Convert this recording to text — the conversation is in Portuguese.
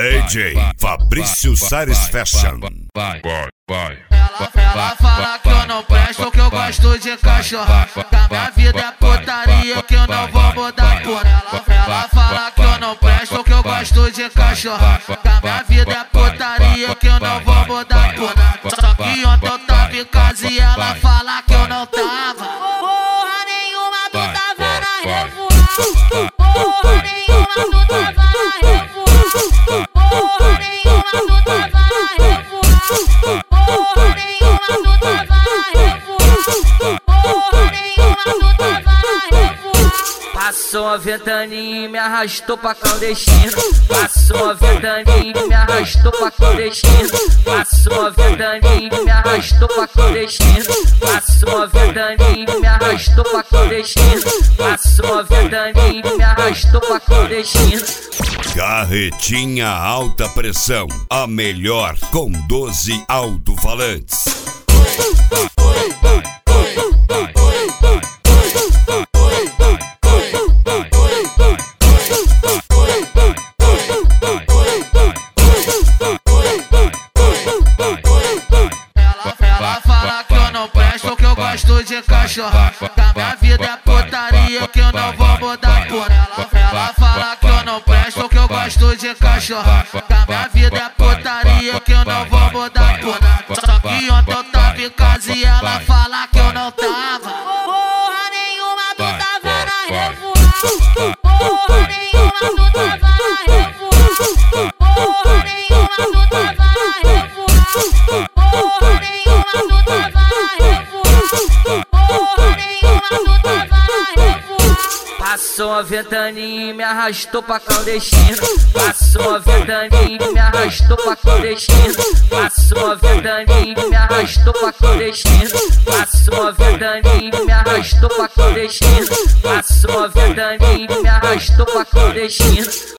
DJ Fabrício Sares Fashion. Ela fala que eu não presto, que eu gosto de cachorro. Que a minha vida é putaria, que eu não vou mudar por ela. Ela fala que eu não presto, que eu gosto de cachorro. Que a minha vida é putaria, que eu não vou mudar por nada. Só que ontem eu tava em casa e ela fala que eu não tava. Porra nenhuma, tu tava na revoada. Porra nenhuma, tu tava na revoada. Porra nenhuma, tu tava na revoada. Porra nenhuma, tu tava na revoada. Porra nenhuma, tu tava na revoada. Passou a ventaninha e me arrastou pra clandestino. Passou a ventaninha e me arrastou pra clandestino. Passou a ventaninha e me arrastou pra clandestino. Passou a ventaninha e me arrastou pra clandestino. Passou a ventaninha e me arrastou pra clandestino. Carretinha alta pressão, a melhor com 12 alto-falantes. Ela fala que eu não presto, que eu gosto de cachorro. Que a minha vida é putaria, que eu não vou mudar por ela. Ela fala que eu não presto, que eu gosto de cachorro. Que a minha vida é putaria, que eu não vou mudar por nada. Só que ontem eu tava em casa e ela fala que eu não tava. Porra nenhuma, tu tava na revoada. Porra nenhuma, tu tava na revoada. Porra nenhuma, tu tava na revoada. Porra nenhuma, tu tava na revoada. Porra nenhuma, tu tava na revoada. Passou a ventaninha e me arrastou pra clandestino. Passou a ventaninha e me arrastou pra clandestino. Passou a ventaninha e me arrastou pra clandestino. Passou a ventaninha e me arrastou pra clandestino. Passou a ventaninha e me arrastou pra clandestino.